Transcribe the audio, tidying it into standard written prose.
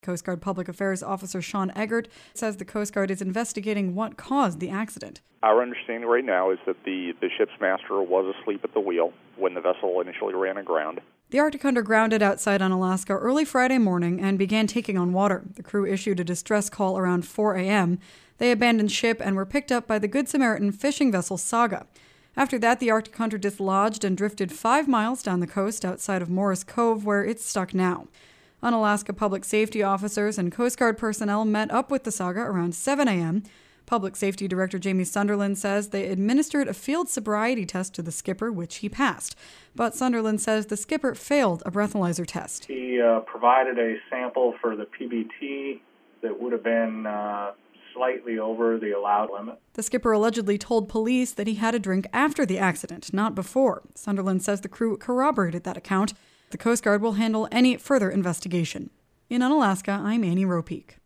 Coast Guard Public Affairs Officer Sean Eggert says the Coast Guard is investigating what caused the accident. Our understanding right now is that the ship's master was asleep at the wheel when the vessel initially ran aground. The Arctic Hunter grounded outside Unalaska early Friday morning and began taking on water. The crew issued a distress call around 4 a.m. They abandoned ship and were picked up by the Good Samaritan fishing vessel Saga. After that, the Arctic Hunter dislodged and drifted 5 miles down the coast outside of Morris Cove, where it's stuck now. Unalaska public safety officers and Coast Guard personnel met up with the Saga around 7 a.m. Public Safety Director Jamie Sunderland says they administered a field sobriety test to the skipper, which he passed. But Sunderland says the skipper failed a breathalyzer test. He provided a sample for the PBT that would have been slightly over the allowed limit. The skipper allegedly told police that he had a drink after the accident, not before. Sunderland says the crew corroborated that account. The Coast Guard will handle any further investigation. In Unalaska, I'm Annie Ropeek.